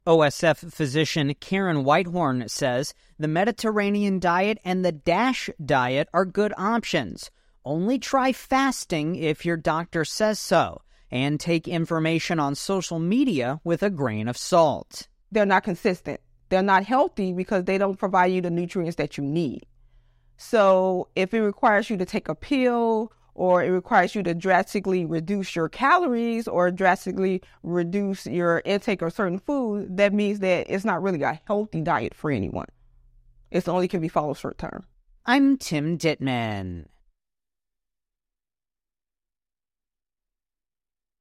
OSF physician Karen Whitehorn says the Mediterranean diet and the DASH diet are good options. Only try fasting if your doctor says so, and take information on social media with a grain of salt. They're not consistent. They're not healthy because they don't provide you the nutrients that you need. So if it requires you to take a pill, or it requires you to drastically reduce your calories or drastically reduce your intake of certain food, that means that it's not really a healthy diet for anyone. It only can be followed short term. I'm Tim Dittman.